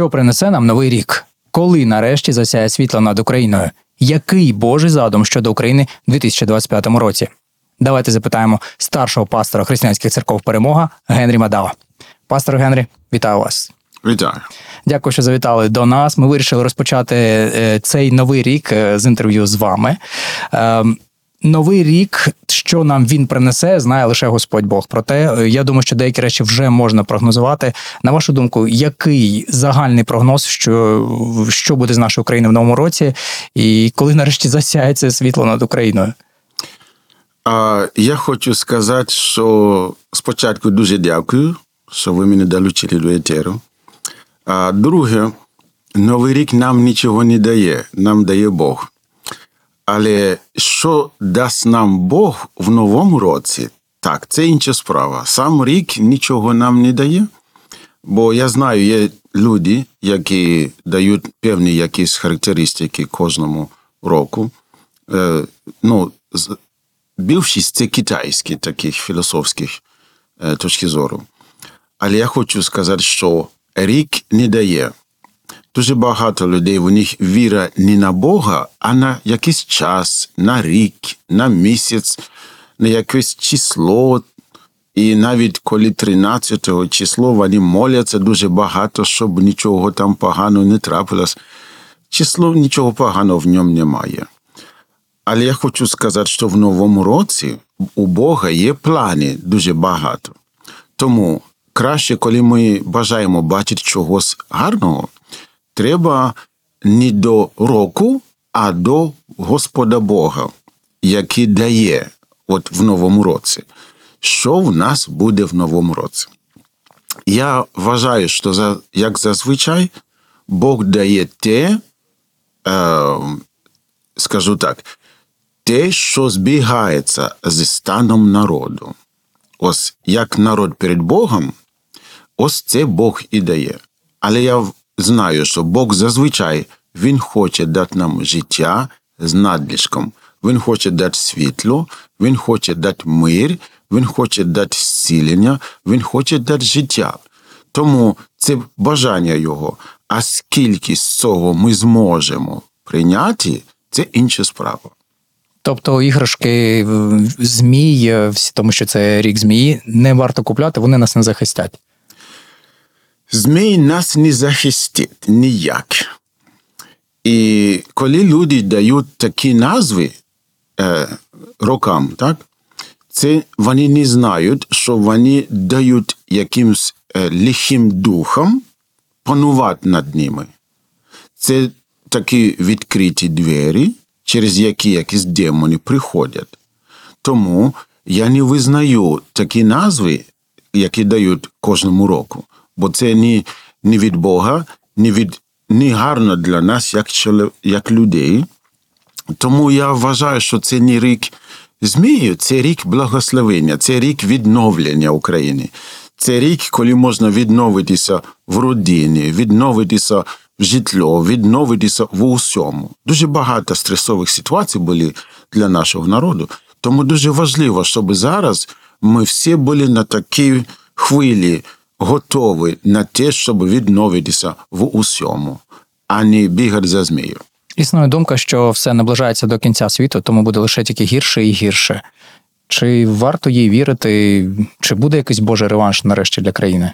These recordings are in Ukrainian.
Що принесе нам новий рік? Коли нарешті засяє світло над Україною? Який Божий задум щодо України в 2025 році? Давайте запитаємо старшого пастора християнських церков «Перемога» Генрі Мадава. Пастор Генрі, вітаю вас. Вітаю. Дякую, що завітали до нас. Ми вирішили розпочати цей новий рік з інтерв'ю з вами. Новий рік, що нам він принесе, знає лише Господь Бог. Проте, я думаю, що деякі речі вже можна прогнозувати. На вашу думку, який загальний прогноз, що буде з нашою Україною в новому році, і коли нарешті засяє це світло над Україною? Я хочу сказати, що спочатку дуже дякую, що ви мене долучили до етеру. Друге, Новий рік нам нічого не дає, нам дає Бог. Але що дасть нам Бог в новому році, так, це інша справа. Сам рік нічого нам не дає, бо я знаю, є люди, які дають певні якісь характеристики кожному року. Більшість це китайські таких філософських точки зору. Але я хочу сказати, що рік не дає. Дуже багато людей, в них віра не на Бога, а на якийсь час, на рік, на місяць, на якесь число. І навіть коли 13-го число, вони моляться дуже багато, щоб нічого там поганого не трапилось. Число, нічого поганого в ньому немає. Але я хочу сказати, що в новому році у Бога є плани дуже багато. Тому краще, коли ми бажаємо бачити чогось гарного, треба не до року, а до Господа Бога, який дає в новому році. Що в нас буде в новому році? Я вважаю, що, як зазвичай, Бог дає те, скажу так, те, що збігається зі станом народу. Ось як народ перед Богом, ось це Бог і дає. Але я знаю, що Бог зазвичай, Він хоче дати нам життя з надлишком. Він хоче дати світло, Він хоче дати мир, Він хоче дати зцілення, Він хоче дати життя. Тому це бажання Його. А скільки з цього ми зможемо прийняти, це інша справа. Тобто іграшки змій, тому що це рік змії, не варто купляти, вони нас не захистять. Змій нас не захистить ніяк. І коли люди дають такі назви рокам, так, це вони не знають, що вони дають якимсь лихим духам панувати над ними. Це такі відкриті двері, через які якісь демони приходять. Тому я не визнаю такі назви, які дають кожному року. Бо це не від Бога, не гарно для нас, як людей. Тому я вважаю, що це не рік змії, це рік благословення, це рік відновлення України. Це рік, коли можна відновитися в родині, відновитися в житло, відновитися в усьому. Дуже багато стресових ситуацій були для нашого народу. Тому дуже важливо, щоб зараз ми всі були на такій хвилі, готові на те, щоб відновитися в усьому, а не бігати за змією. Існує думка, що все наближається до кінця світу, тому буде лише тільки гірше і гірше. Чи варто їй вірити? Чи буде якийсь Божий реванш нарешті для країни?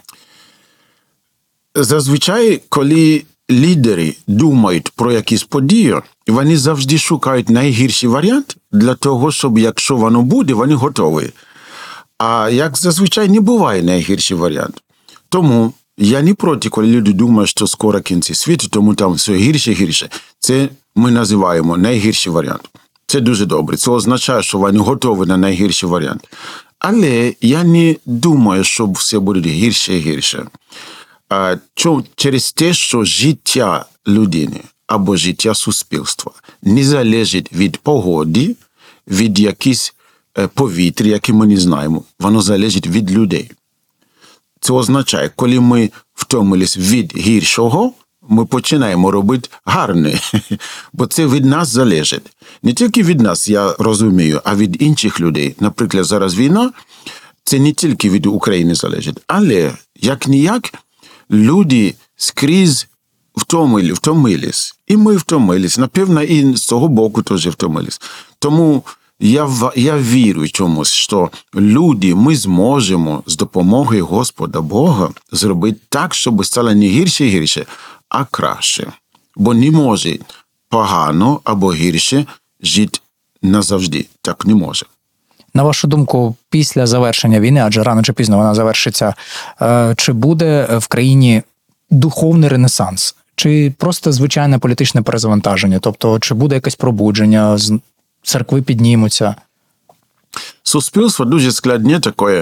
Зазвичай, коли лідери думають про якісь події, вони завжди шукають найгірший варіант для того, щоб, якщо воно буде, вони готові. А як зазвичай не буває найгірший варіант. Тому я не проти, коли люди думають, що скоро кінці світу, тому там все гірше. Це ми називаємо найгірший варіант. Це дуже добре. Це означає, що вони готові на найгірший варіант. Але я не думаю, що все буде гірше і гірше. Через те, що життя людини або життя суспільства не залежить від погоди, від якихось повітря, які ми не знаємо. Воно залежить від людей. Це означає, коли ми втомились від гіршого, ми починаємо робити гарне. Бо це від нас залежить. Не тільки від нас, я розумію, а від інших людей. Наприклад, зараз війна, це не тільки від України залежить. Але, як-ніяк, люди скрізь втомились. І ми втомились. Напевно, і з цього боку теж втомились. Тому я вірю чомусь, що люди, ми зможемо з допомогою Господа Бога зробити так, щоб стало не гірше і гірше, а краще. Бо не може погано або гірше жити назавжди. Так не може. На вашу думку, після завершення війни, адже рано чи пізно вона завершиться, чи буде в країні духовний ренесанс? Чи просто звичайне політичне перезавантаження? Тобто, чи буде якесь пробудження, церкви піднімуться? Суспільство дуже складне таке,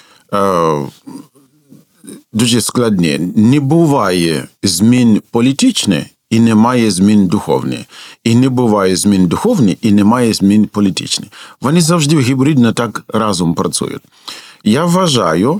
дуже складне. Не буває змін політичних і немає змін духовних. І не буває змін духовних і немає змін політичних. Вони завжди гібридно так разом працюють. Я вважаю,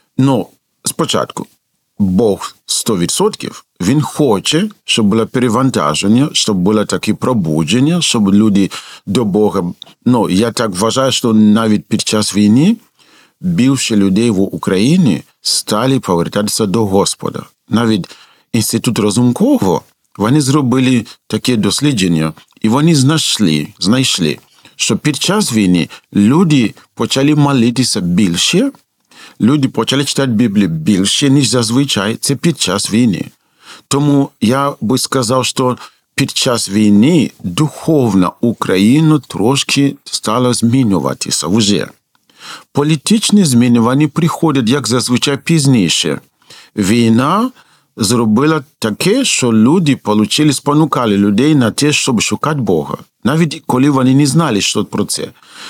спочатку, Бог 100%, Він хоче, щоб було перевантаження, щоб було таке пробудження, щоб люди до Бога... я так вважаю, що навіть під час війни більше людей в Україні стали повертатися до Господа. Навіть Інститут Разумкова, вони зробили таке дослідження, і вони знайшли, що під час війни люди почали молитися більше, люди почали читати Біблію більше, ніж зазвичай. Це під час війни. Тому я би сказав, що під час війни духовна Україна трошки стала змінюватися вже. Політичні зміни, вони приходять, як зазвичай, пізніше. Війна зробила таке, що люди спонукали людей на те, щоб шукати Бога. Навіть коли вони не знали, що про це.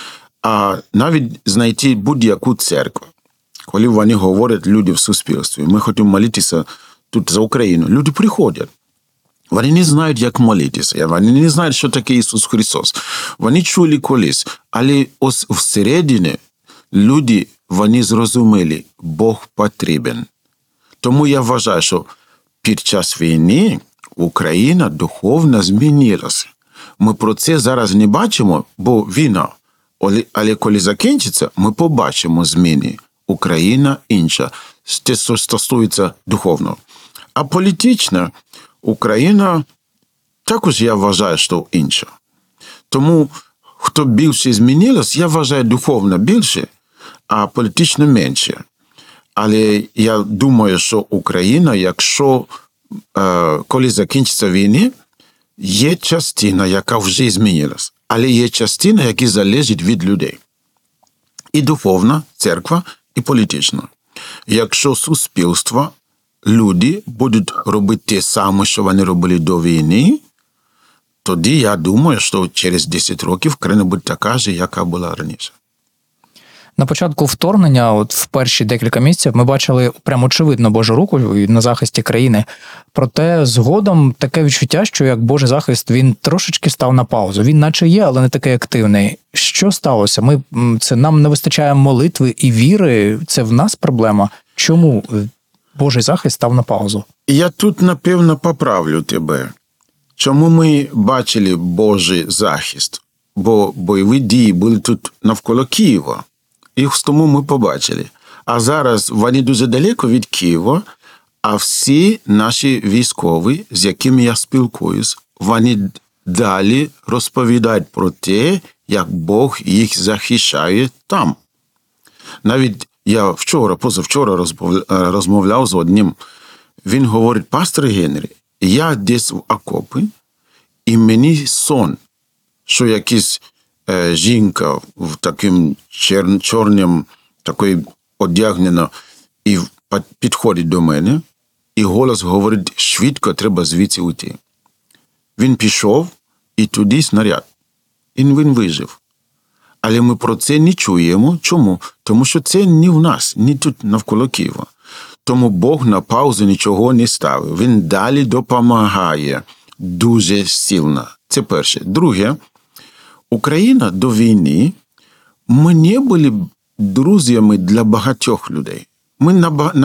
А навіть знайти будь-яку церкву. Коли вони говорять люди в суспільстві, ми хочемо молитися тут за Україну. Люди приходять. Вони не знають, як молитися. Вони не знають, що таке Ісус Христос. Вони чули колись. Але ось всередині люди, вони зрозуміли, Бог потрібен. Тому я вважаю, що під час війни Україна духовно змінилася. Ми про це зараз не бачимо, бо війна. Але коли закінчиться, ми побачимо зміни. Україна інша. Те, що стосується духовного. А політична Україна також, я вважаю, що інша. Тому, хто більше змінилось, я вважаю духовно більше, а політично менше. Але я думаю, що Україна, якщо коли закінчиться війна, є частина, яка вже змінилась. Але є частина, яка залежить від людей. І духовна церква, і політична. Якщо суспільство, люди будуть робити те саме, що вони робили до війни, тоді я думаю, що через 10 років країна буде така ж, яка була раніше. На початку вторгнення, в перші декілька місяців, ми бачили прямо очевидно Божу руку на захисті країни. Проте згодом таке відчуття, що як Божий захист, він трошечки став на паузу. Він наче є, але не такий активний. Що сталося? Нам не вистачає молитви і віри. Це в нас проблема. Чому Божий захист став на паузу? Я тут, напевно, поправлю тебе. Чому ми бачили Божий захист? Бо бойові дії були тут навколо Києва. Їх тому ми побачили. А зараз вони дуже далеко від Києва, а всі наші військові, з якими я спілкуюсь, вони далі розповідають про те, як Бог їх захищає там. Навіть я позавчора розмовляв з одним. Він говорить: пастор Генрі, я десь в окопі, і мені сон, що якийсь жінка в таким чорним, такої одягнена, і підходить до мене, і голос говорить: швидко треба звідси уйти. Він пішов, і туди снаряд. І він вижив. Але ми про це не чуємо. Чому? Тому що це не в нас, не тут навколо Києва. Тому Бог на паузу нічого не ставив. Він далі допомагає дуже сильно. Це перше. Друге, Україна до війни, ми не були друзями для багатьох людей. Ми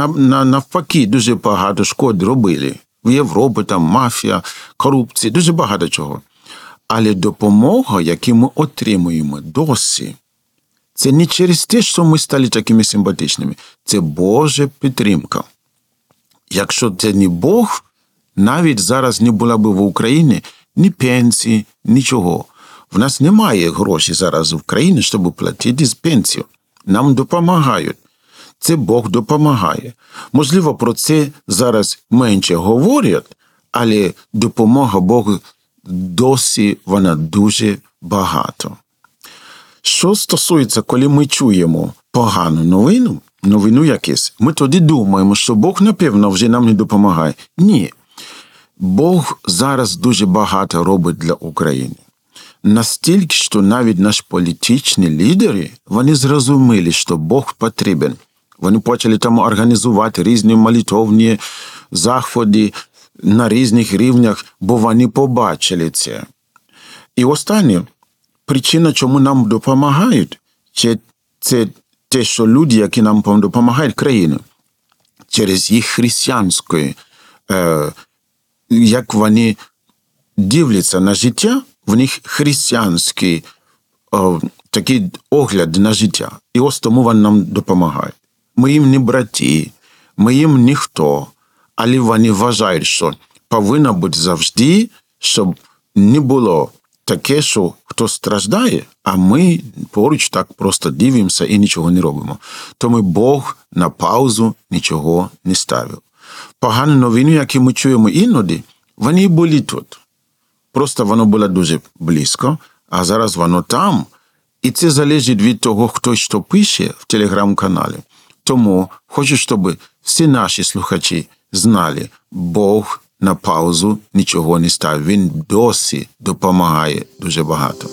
навпаки дуже багато шкод робили. В Європі там мафія, корупція, дуже багато чого. Але допомога, яку ми отримуємо досі, це не через те, що ми стали такими симпатичними. Це Божа підтримка. Якщо це не Бог навіть зараз не була б в Україні ні пенсії, нічого. В нас немає грошей зараз в країні, щоб платити з пенсію. Нам допомагають. Це Бог допомагає. Можливо, про це зараз менше говорять, але допомога Богу досі вона дуже багато. Що стосується, коли ми чуємо погану новину якусь, ми тоді думаємо, що Бог, напевно, вже нам не допомагає. Ні. Бог зараз дуже багато робить для України. Настільки, що навіть наші політичні лідери, вони зрозуміли, що Бог потрібен. Вони почали там організувати різні молитовні заходи на різних рівнях, бо вони побачили це. І останнє, причина, чому нам допомагають, це те, що люди, які нам допомагають країні, через їх християнську, як вони дивляться на життя, в них християнський такий огляд на життя. І ось тому вони нам допомагають. Ми їм не браті, ми їм ніхто, але вони вважають, що повинно бути завжди, щоб не було таке, що хтось страждає, а ми поруч так просто дивимося і нічого не робимо. Тому Бог на паузу нічого не ставив. Погані новини, які ми чуємо іноді, вони були тут. Просто воно було дуже близько, а зараз воно там. І це залежить від того, хто що пише в телеграм-каналі. Тому хочу, щоб всі наші слухачі знали, Бог на паузу нічого не ставить. Він досі допомагає дуже багато.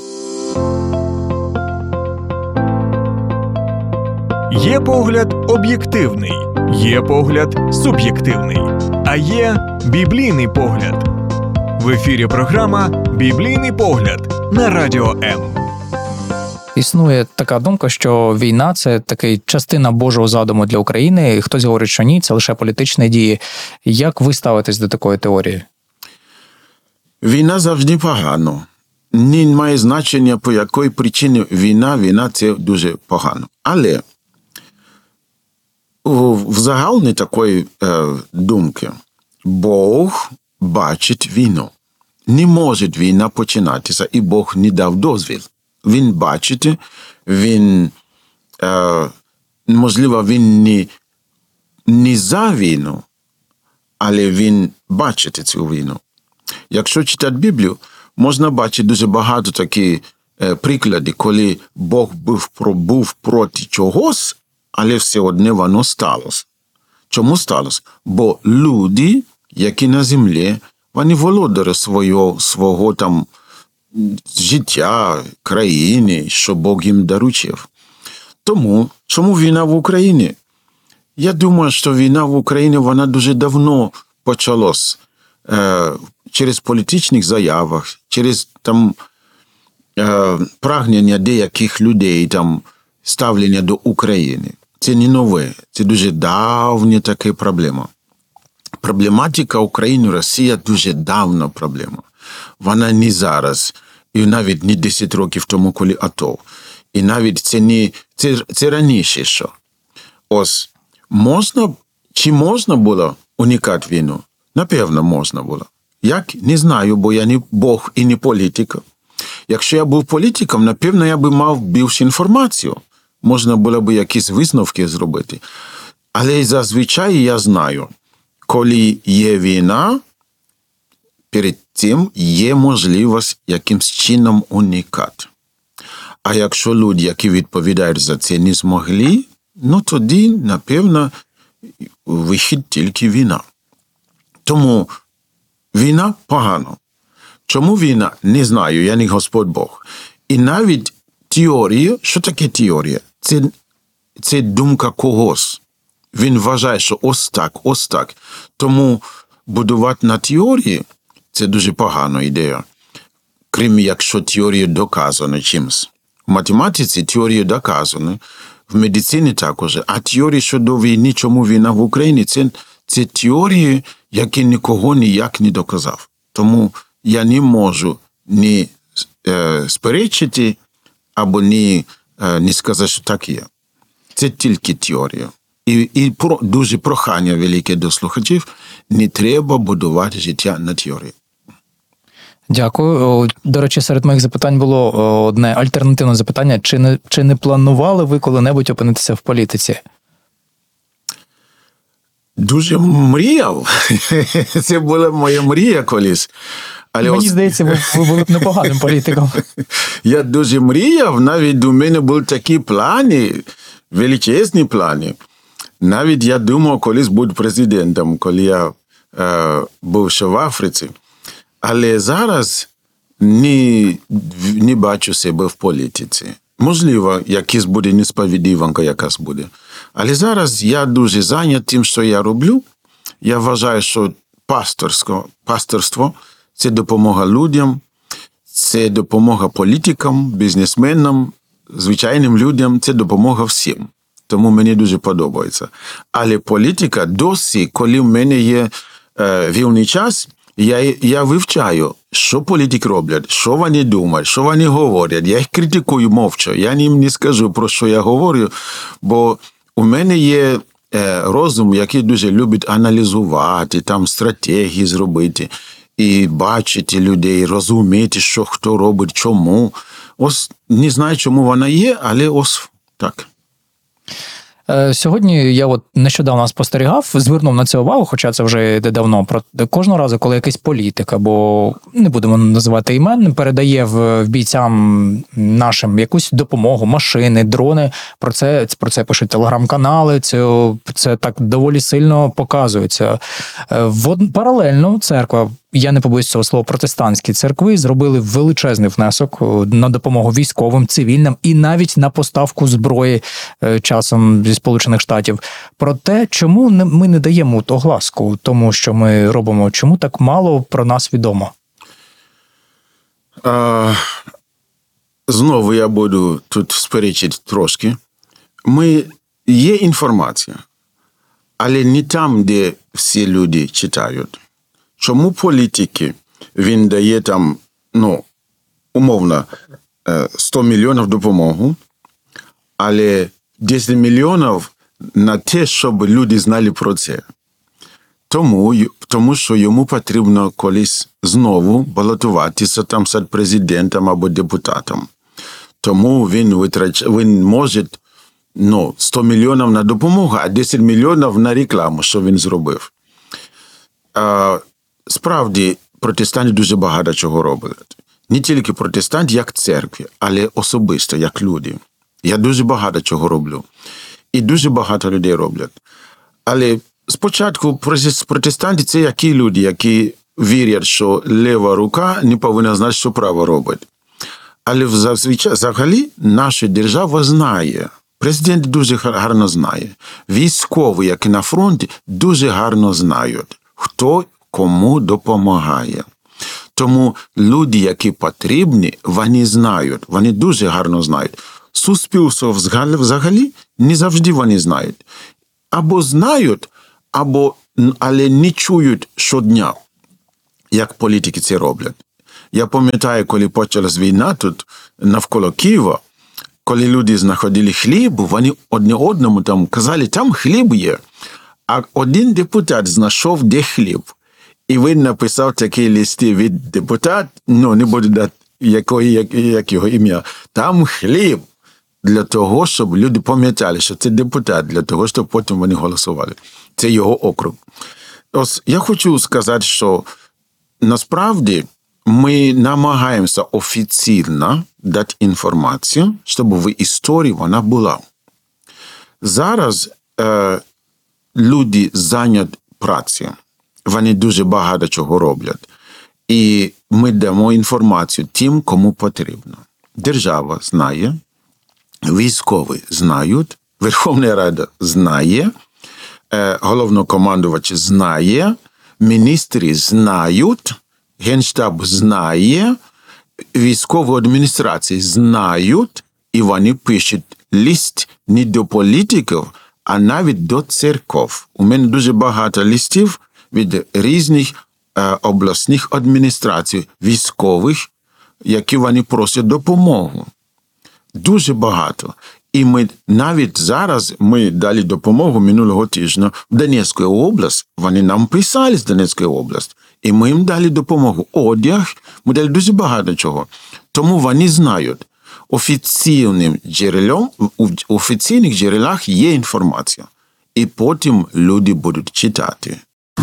Є погляд об'єктивний, є погляд суб'єктивний, а є біблійний погляд. В ефірі програма «Біблійний погляд» на Радіо М. Існує така думка, що війна – це такий частина Божого задуму для України, і хтось говорить, що ні, це лише політичні дії. Як ви ставитесь до такої теорії? Війна завжди погано. Не має значення, по якій причині війна – це дуже погано. Але в загальній такої думки Бог бачить війну. Не може війна починатися, і Бог не дав дозвіл. Він бачить, він, можливо, він не за війну, але він бачить цю війну. Якщо читати Біблію, можна бачити дуже багато таких прикладів, коли Бог був проти чогось, але все одне воно сталося. Чому сталося? Бо люди, які на землі, вони володарі свого там життя, країни, що Бог їм доручив. Тому, чому війна в Україні? Я думаю, що війна в Україні, вона дуже давно почалась. Через політичних заявах, через там прагнення деяких людей, там ставлення до України. Це не нове, це дуже давня така проблема. Проблематика України, Росія дуже давна проблема. Вона не зараз, і навіть не 10 років тому, коли АТО. І навіть це раніше що. Ось, чи можна було уникати війну? Напевно, можна було. Як? Не знаю, бо я не Бог і не політик. Якщо я був політиком, напевно, я би мав більше інформацію. Можна було б якісь висновки зробити. Але зазвичай я знаю, коли є війна, перед цим є можливість якимсь чином уникати. А якщо люди, які відповідають за це, не змогли, тоді, напевно, вихід тільки війна. Тому війна погано. Чому війна? Не знаю, я не Господь Бог. І навіть теорія, що таке теорія? Це думка когось. Він вважає, що ось так. Тому будувати на теорії – це дуже погана ідея. Крім якщо теорія доказана чимось. В математиці теорія доказана, в медицині також. А теорія щодо війни, чому війна в Україні – це теорії, які нікого ніяк не доказав. Тому я не можу ні сперечити, або не сказати, що так є. Це тільки теорія. дуже прохання велике до слухачів, не треба будувати життя на теорії. Дякую. До речі, серед моїх запитань було одне альтернативне запитання. Чи не планували ви коли-небудь опинитися в політиці? Дуже мріяв. Це була моя мрія колись. Але Мені здається, ви були б непоганим політиком. Я дуже мріяв, навіть у мене були такі плани, величезні плани. Навіть я думав колись бути президентом, коли я був ще в Африці. Але зараз не бачу себе в політиці. Можливо, якась буде несправедливанка, якась буде. Але зараз я дуже зайнятий тим, що я роблю. Я вважаю, що пасторство – це допомога людям, це допомога політикам, бізнесменам, звичайним людям, це допомога всім. Тому мені дуже подобається. Але політика досі, коли в мене є вільний час, я вивчаю, що політики роблять, що вони думають, що вони говорять. Я їх критикую мовчу. Я їм не скажу, про що я говорю, бо у мене є розум, який дуже любить аналізувати, там стратегії зробити, і бачити людей, розуміти, що хто робить, чому. Ось не знаю, чому вона є, але ось так. Сьогодні я нещодавно спостерігав, звернув на це увагу, хоча це вже йде давно, про кожного разу, коли якийсь політик, або не будемо називати імен, передає в бійцям нашим якусь допомогу, машини, дрони, про це пишуть телеграм-канали, це так доволі сильно показується. Паралельно церква, я не побоюсь цього слова, протестантські церкви зробили величезний внесок на допомогу військовим, цивільним і навіть на поставку зброї часом зі Сполучених Штатів. Проте, чому ми не даємо огласку тому, що ми робимо? Чому так мало про нас відомо? Знову я буду тут сперечити трошки. Є інформація, але не там, де всі люди читають. Чому політики, він дає там, умовно, 100 мільйонів допомогу, але 10 мільйонів на те, щоб люди знали про це. Тому що йому потрібно колись знову балотуватися там з президентом або депутатом. Тому він може 100 мільйонів на допомогу, а 10 мільйонів на рекламу, що він зробив. Справді, протестанти дуже багато чого роблять. Не тільки протестанти, як церкви, але особисто, як люди. Я дуже багато чого роблю. І дуже багато людей роблять. Але спочатку протестанти – це які люди, які вірять, що ліва рука не повинна знати, що права робить. Але взагалі наша держава знає. Президент дуже гарно знає. Військові, які на фронті, дуже гарно знають, хто кому допомагає. Тому люди, які потрібні, вони знають, вони дуже гарно знають. Суспільство взагалі не завжди вони знають. Або знають, але не чують щодня, як політики це роблять. Я пам'ятаю, коли почалась війна тут навколо Києва, коли люди знаходили хліб, вони одне одному там казали, там хліб є. А один депутат знайшов, де хліб. І він написав такі листи від депутата, не буду дати як його ім'я, там хліб. Для того, щоб люди пам'ятали, що це депутат, для того, щоб потім вони голосували. Це його округ. Ось я хочу сказати, що насправді ми намагаємося офіційно дати інформацію, щоб в історії вона була. Зараз люди зайняті працею. Вони дуже багато чого роблять. І ми дамо інформацію тим, кому потрібно. Держава знає, військові знають, Верховна Рада знає, головнокомандувач знає, міністри знають, Генштаб знає, військові адміністрації знають, і вони пишуть лист не до політиків, а навіть до церков. У мене дуже багато листів від різних обласних адміністрацій, військових, які вони просять допомогу. Дуже багато. І ми навіть зараз ми дали допомогу минулого тижня в Донецьку область. Вони нам писали з Донецької області. І ми їм дали допомогу. Одяг, ми дали дуже багато чого. Тому вони знають, офіційним джерелом, у офіційних джерелах є інформація. І потім люди будуть читати.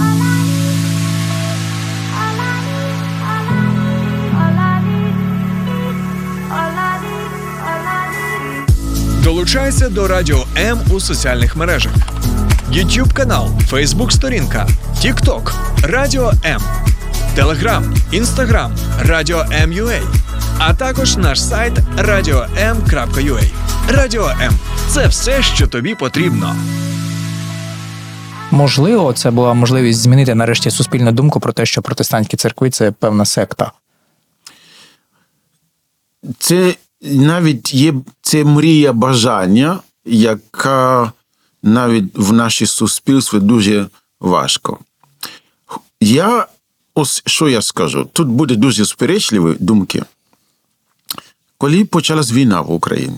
Долучайся до Радіо М у соціальних мережах. YouTube канал, Facebook сторінка, TikTok, Радіо М, Telegram, Instagram, Радіо М.UA, а також наш сайт radio.m.ua. Радіо М – це все, що тобі потрібно. Можливо, це була можливість змінити нарешті суспільну думку про те, що протестантські церкви – це певна секта. Це навіть є це мрія бажання, яка навіть в нашій суспільстві дуже важко. Ось що я скажу, тут буде дуже суперечливі думки. Коли почалась війна в Україні,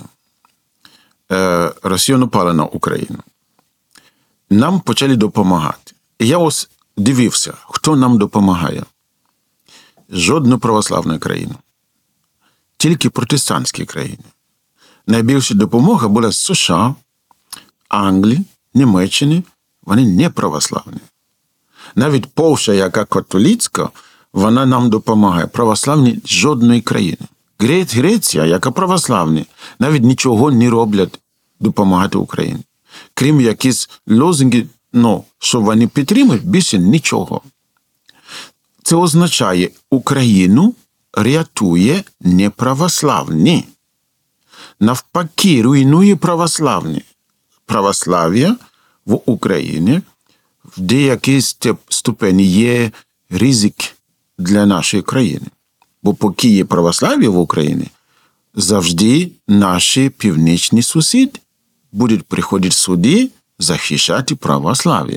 Росія напала на Україну, нам почали допомагати. І я ось дивився, хто нам допомагає. Жодна православна країна. Тільки протестантські країни. Найбільша допомога була з США, Англії, Німеччини. Вони не православні. Навіть Польща, яка католицька, вона нам допомагає. Православні жодної країни. Греція, яка православні, навіть нічого не роблять допомагати Україні. Крім якісь лозунги, що вони підтримують, більше нічого. Це означає, Україну рятує неправославні. Навпаки, руйнує православні. Православ'я в Україні в деякій ступені є ризик для нашої країни. Бо поки є православ'я в Україні, завжди наші північні сусіди будуть приходити сюди захищати православ'я.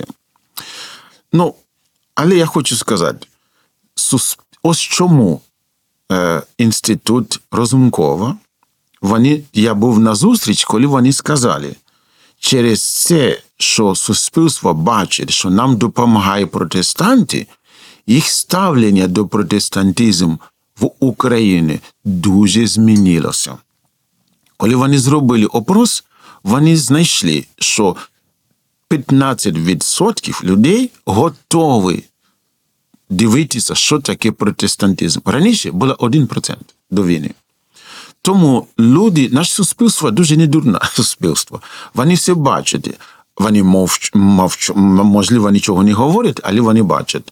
Але я хочу сказати, ось чому інститут Розумкова, я був на зустріч, коли вони сказали, через це, що суспільство бачить, що нам допомагає протестанти, їх ставлення до протестантизму в Україні дуже змінилося. Коли вони зробили опрос, вони знайшли, що 15% людей готові дивитися, що таке протестантизм. Раніше було 1% до війни. Тому люди, наше суспільство дуже недурне суспільство. Вони все бачать. Вони можливо, нічого не говорять, але вони бачать.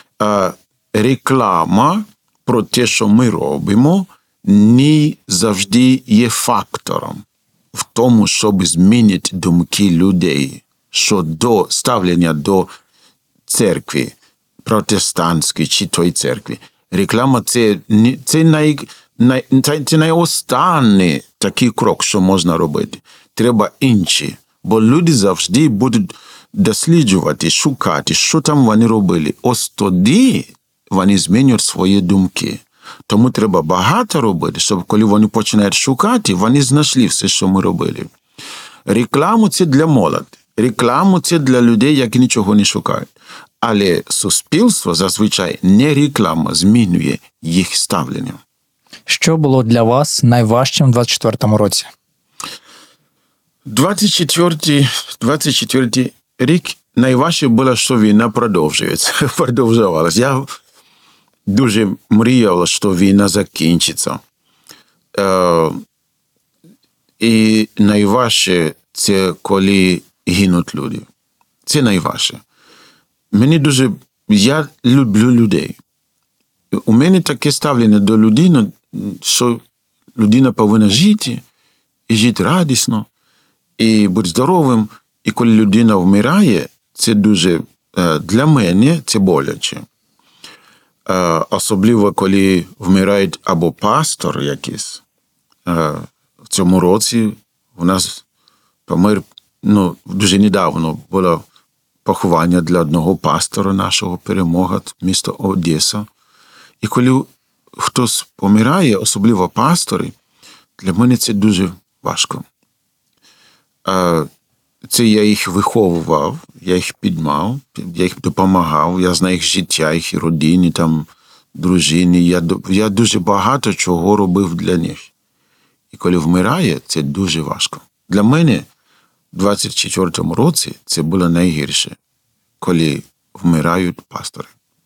Реклама про те, що ми робимо, не завжди є фактором в тому, щоб змінити думки людей щодо ставлення до церкви, протестантської чи тої церкви. Реклама – це найостанній такий крок, що можна робити. Треба інші. Бо люди завжди будуть досліджувати, шукати, що там вони робили. Ось тоді вони змінюють свої думки. Тому треба багато робити, щоб коли вони починають шукати, вони знайшли все, що ми робили. Реклама – це для молоді. Реклама – це для людей, які нічого не шукають. Але суспільство зазвичай не реклама змінює їх ставлення. Що було для вас найважчим у 24-му році? 24-й рік найважче було, що війна продовжувалася. Я дуже мріяв, що війна закінчиться. І найважче – це коли гинуть люди. Це найважче. Я люблю людей. У мене таке ставлення до людини, що людина повинна жити, і жити радісно, і бути здоровим. І коли людина вмирає, це дуже, для мене, це боляче. Особливо, коли вмирає або пастор якийсь. В цьому році у нас помер, дуже недавно було поховання для одного пастора нашого Перемога, місто Одеса. І коли хтось помирає, особливо пастори, для мене це дуже важко. Це я їх виховував, я їх підмав, я їх допомагав, я знаю їх життя, їх родини, там, дружини. Я дуже багато чого робив для них. І коли вмирає, це дуже важко. Для мене в 24-му році це було найгірше, коли вмирають пастори.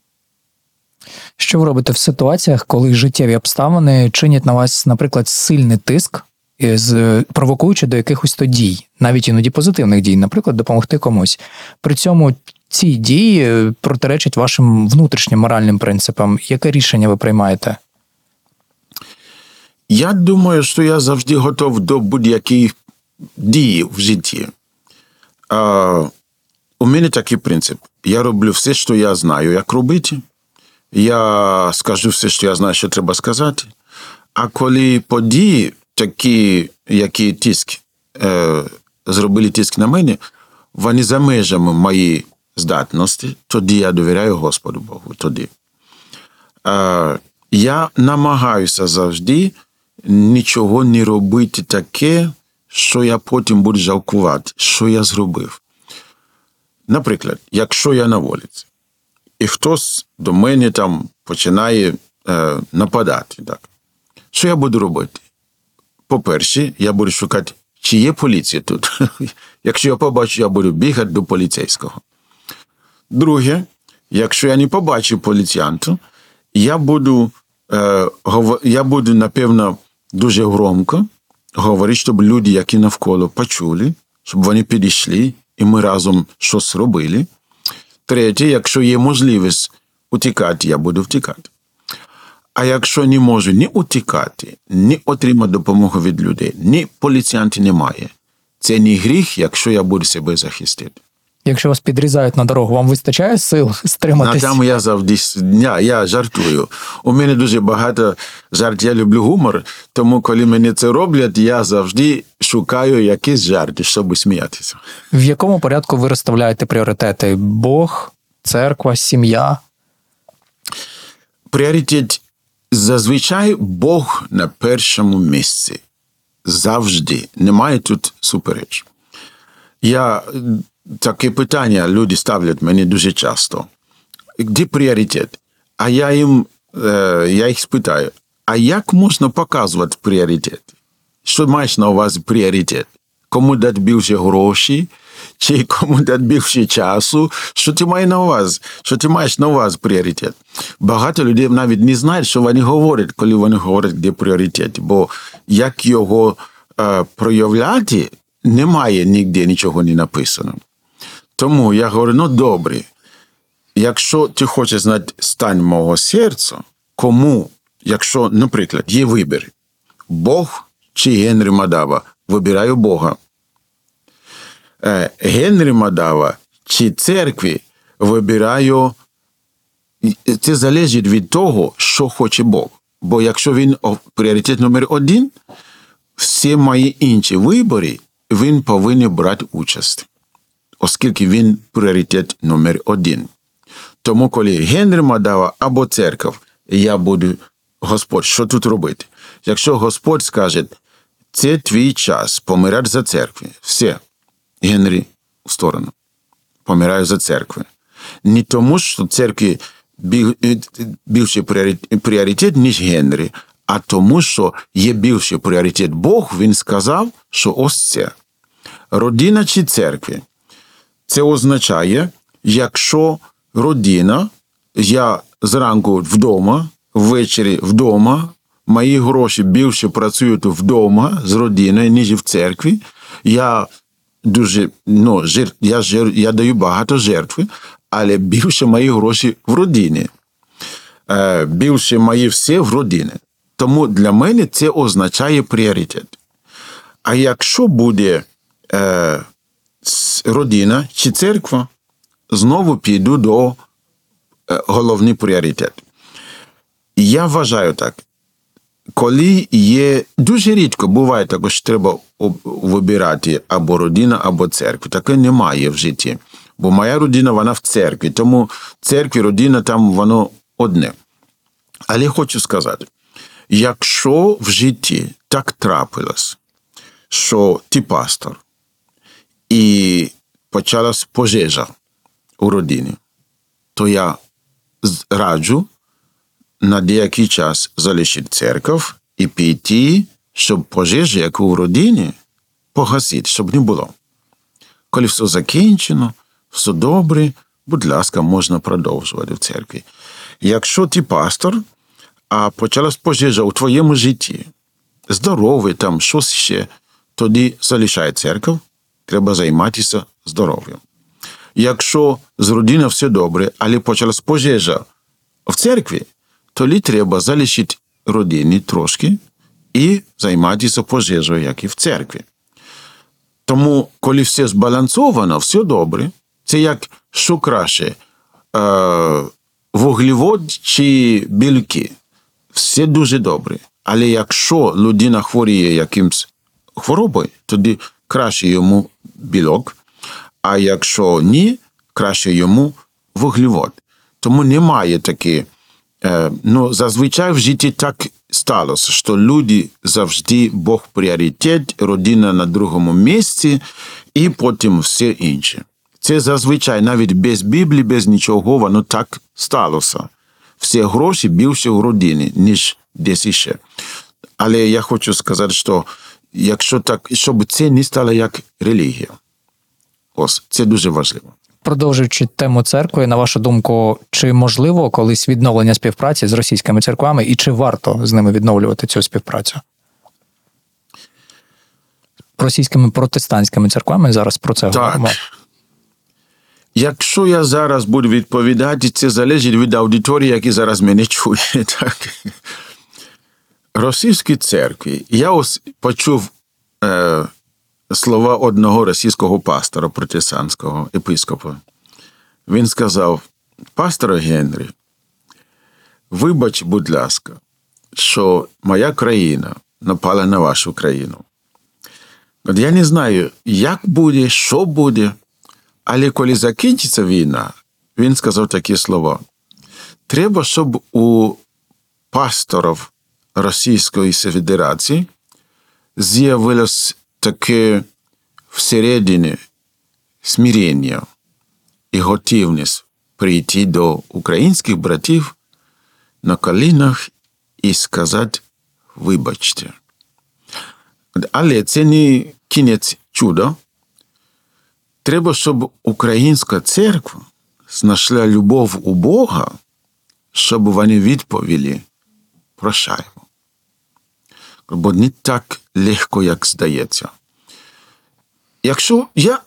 Що ви робите в ситуаціях, коли життєві обставини чинять на вас, наприклад, сильний тиск, провокуючи до якихось то дій, навіть іноді позитивних дій, наприклад, допомогти комусь. При цьому ці дії протиречать вашим внутрішнім моральним принципам. Яке рішення ви приймаєте? Я думаю, що я завжди готов до будь-яких дій в житті. У мене такий принцип. Я роблю все, що я знаю, як робити. Я скажу все, що я знаю, що треба сказати. А коли події такі, які зробили тиск на мене, вони за межами моєї здатності, тоді я довіряю Господу Богу. Тоді. Я намагаюся завжди нічого не робити таке, що я потім буду жалкувати, що я зробив. Наприклад, якщо я на вулиці, і хтось до мене там починає нападати, так, що я буду робити? По-перше, я буду шукати, чи є поліція тут. Якщо я побачу, я буду бігати до поліцейського. Друге, якщо я не побачу поліціянта, я буду, напевно, дуже громко говорити, щоб люди, які навколо, почули, щоб вони підійшли, і ми разом щось робили. Третє, якщо є можливість утікати, я буду втікати. А якщо не можу ні утікати, ні отримати допомогу від людей, ні поліціянтів немає, це не гріх, якщо я буду себе захистити. Якщо вас підрізають на дорогу, вам вистачає сил стриматись? Там я завжди, я жартую. У мене дуже багато жартів, я люблю гумор, тому коли мені це роблять, я завжди шукаю якісь жарти, щоб сміятися. В якому порядку ви розставляєте пріоритети? Бог, церква, сім'я? Пріоритет зазвичай Бог на першому місці. Завжди. Немає тут супереч. Таке питання люди ставлять мені дуже часто. Де пріоритет? А я їх спитаю, а як можна показувати пріоритет? Що маєш на увазі пріоритет? Кому дати більше грошей? Чи кому дати більше часу? Що ти маєш на увазі? Що ти маєш на увазі пріоритет? Багато людей навіть не знають, що вони говорять, коли вони говорять, де пріоритет. Бо як його проявляти, немає ніде нічого не написано. Тому я говорю, добре, якщо ти хочеш знати стан мого серця, кому, якщо, наприклад, є вибір, Бог чи Генрі Мадава, вибираю Бога. Генрі Мадава чи церкві вибираю, це залежить від того, що хоче Бог. Бо якщо він пріоритет номер 1, всі мої інші вибори, він повинен брати участь, оскільки він пріоритет номер 1. Тому, коли Генрі Мадава або церква, я буду, Господь, що тут робити? Якщо Господь скаже, це твій час, помирати за церкву, все, Генрі в сторону, помираю за церкву. Не тому, що церкві більший пріоритет, ніж Генрі, а тому, що є більший пріоритет Бог, він сказав, що ось це. Родина чи церква? Це означає, якщо родина, я зранку вдома, ввечері вдома, мої гроші більше працюють вдома з родиною, ніж в церкві, я даю багато жертви, але більше мої гроші в родині. Більше мої все в родині. Тому для мене це означає пріоритет. А якщо буде родина чи церква, знову піду до головний пріоритет. Я вважаю так, коли є, дуже рідко буває так, що треба вибирати або родина, або церкву. Таке немає в житті. Бо моя родина, вона в церкві, тому церква, родина, там воно одне. Але хочу сказати, якщо в житті так трапилось, що ти пастор, і почалась пожежа у родині, то я раджу на деякий час залишити церкву і піти, щоб пожежа, яку у родині, погасити, щоб не було. Коли все закінчено, все добре, будь ласка, можна продовжувати в церкві. Якщо ти пастор, а почалась пожежа у твоєму житті, здоров'я, там щось ще, тоді залишай церкву, треба займатися здоров'ям. Якщо з родиною все добре, але почалась пожежа в церкві, тоді треба залишити родині трошки і займатися пожежею, як і в церкві. Тому, коли все збалансовано, все добре, це як що краще, вуглевод чи білки. Все дуже добре. Але якщо людина хворіє якимсь хворобою, тоді краще йому білок, а якщо ні, краще йому вуглевод. Тому немає таке. Зазвичай в житті так сталося, що люди завжди Бог пріоритет, родина на другому місці і потім все інше. Це зазвичай навіть без Біблії, без нічого, воно так сталося. Всі гроші більше у родині, ніж десь іще. Але я хочу сказати, що якщо так, щоб це не стало як релігія. Ось, це дуже важливо. Продовжуючи тему церкви, на вашу думку, чи можливо колись відновлення співпраці з російськими церквами і чи варто з ними відновлювати цю співпрацю? Російськими протестантськими церквами зараз про це говоримо. Якщо я зараз буду відповідати, це залежить від аудиторії, які зараз мене чує. Так. Російські церкви. Я ось почув слова одного російського пастора протестантського, єпископа. Він сказав: пастор Генрі, вибач, будь ласка, що моя країна напала на вашу країну. От я не знаю, як буде, що буде, але коли закінчиться війна, він сказав такі слова: треба, щоб у пасторів Російської Федерації з'явилось таке всередині смирення і готовність прийти до українських братів на колінах і сказати вибачте. Але це не кінець чуда. Треба, щоб українська церква знайшла любов у Бога, щоб вони відповіли прощаємо. Бо не так легко, як здається. Якщо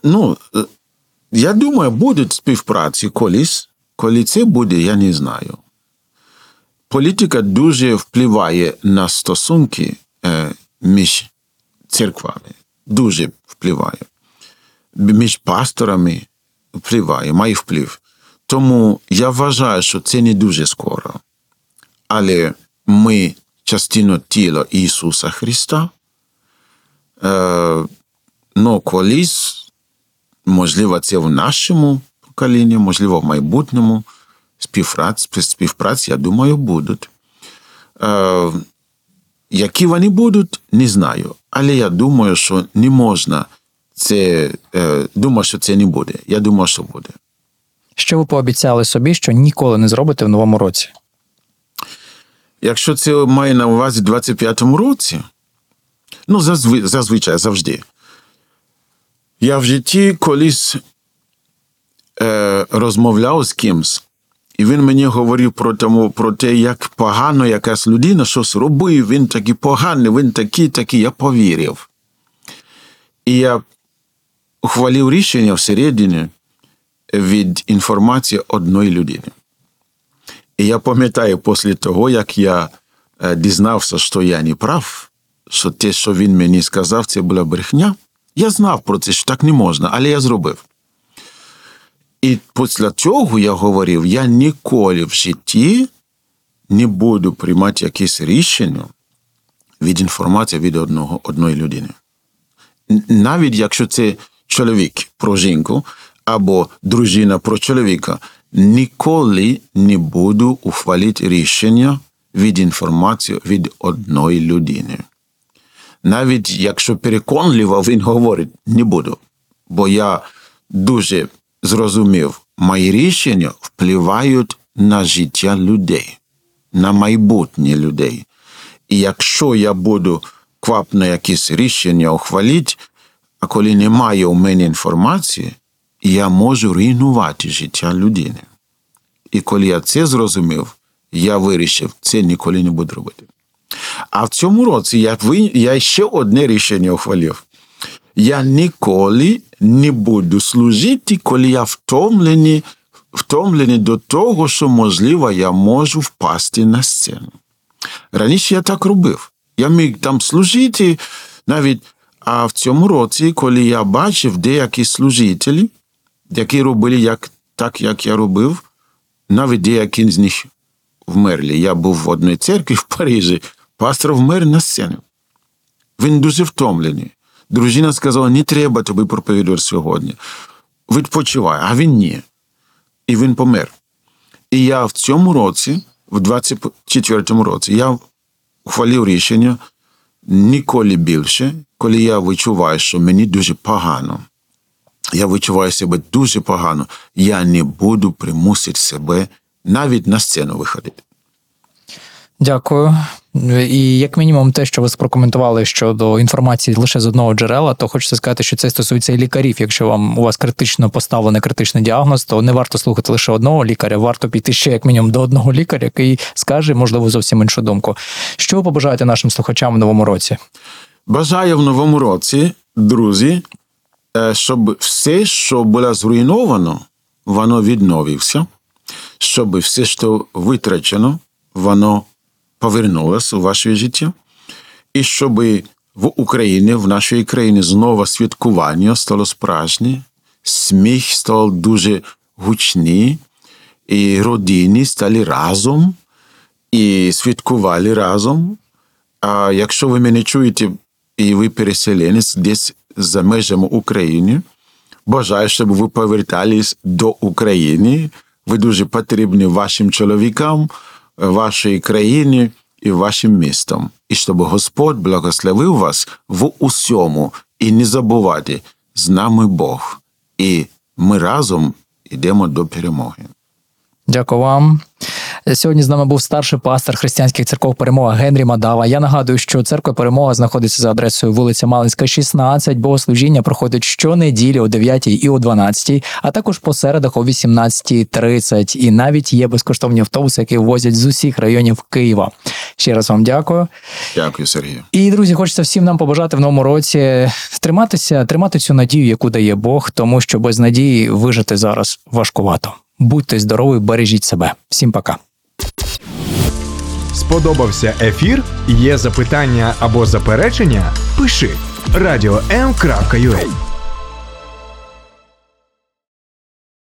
я думаю, будуть співпраці колись, коли це буде, я не знаю. Політика дуже впливає на стосунки між церквами. Дуже впливає. Між пасторами впливає, має вплив. Тому я вважаю, що це не дуже скоро. Але ми частина тіла Ісуса Христа. Колись, можливо, це в нашому поколінні, можливо, в майбутньому співпраці, я думаю, будуть. Які вони будуть, не знаю. Але я думаю, що не можна думаю, що це не буде. Я думаю, що буде. Що ви пообіцяли собі, що ніколи не зробите в новому році? Якщо це має на увазі в 25-му році, зазвичай, завжди. Я в житті колись розмовляв з кимсь, і він мені говорив про те, як погано якась людина щось робив, він такий поганий, він такий, я повірив. І я ухвалив рішення всередині від інформації одної людини. І я пам'ятаю, після того, як я дізнався, що я не прав, що те, що він мені сказав, це була брехня, я знав про це, що так не можна, але я зробив. І після цього я говорив, я ніколи в житті не буду приймати якесь рішення від інформації від одної людини. Навіть якщо це чоловік про жінку, або дружина про чоловіка, ніколи не буду ухвалити рішення від інформації від одної людини. Навіть якщо переконливо він говорить, не буду. бо я дуже зрозумів, мої рішення впливають на життя людей, на майбутнє людей. І якщо я буду квапно якісь рішення ухвалити, а коли немає у мене інформації, я можу руйнувати життя людини. І коли я це зрозумів, я вирішив, це ніколи не буду робити. А в цьому році я ще одне рішення ухвалив. Я ніколи не буду служити, коли я втомлений до того, що, можливо, я можу впасти на сцену. Раніше я так робив. Я міг там служити навіть, а в цьому році, коли я бачив деякі служителі, які робили так, як я робив, навіть деякі з них вмерли. Я був в одній церкві в Парижі, пастор вмер на сцені. Він дуже втомлений. Дружина сказала, не треба тобі проповідувати сьогодні. Відпочивай, а він ні. І він помер. І я в цьому році, в 24-му році, я ухвалив рішення ніколи більше, коли я відчуваю, що мені дуже погано. Я відчуваю себе дуже погано. Я не буду примусити себе навіть на сцену виходити. Дякую. І як мінімум те, що ви прокоментували щодо інформації лише з одного джерела, то хочеться сказати, що це стосується і лікарів. Якщо у вас критично поставлений критичний діагноз, то не варто слухати лише одного лікаря, варто піти ще як мінімум до одного лікаря, який скаже, можливо, зовсім іншу думку. Що ви побажаєте нашим слухачам в новому році? Бажаю в новому році, друзі, щоб все, що було зруйновано, воно відновився, щоб все, що витрачено, воно повернулося у ваше життя, і щоб в Україні, в нашій країні знову святкування стало справжнє, сміх став дуже гучний, і родини стали разом, і святкували разом. А якщо ви мене чуєте, і ви переселенець десь за межами України, бажаю, щоб ви повертались до України. Ви дуже потрібні вашим чоловікам, вашій країні і вашим містом. І щоб Господь благословив вас в усьому. І не забувати, з нами Бог. І ми разом йдемо до перемоги. Дякую вам. Сьогодні з нами був старший пастор християнських церков «Перемога» Генрі Мадава. Я нагадую, що церква «Перемога» знаходиться за адресою вулиця Малинська, 16. Богослужіння проходить щонеділі о 9 і о 12, а також по середах о 18:30. І навіть є безкоштовні автобуси, які возять з усіх районів Києва. Ще раз вам дякую. Дякую, Сергію. І, друзі, хочеться всім нам побажати в новому році тримати цю надію, яку дає Бог, тому що без надії вижити зараз важкувато. Будьте здорові, бережіть себе. Всім пока. Сподобався ефір? Є запитання або заперечення? Пиши radio.m.ua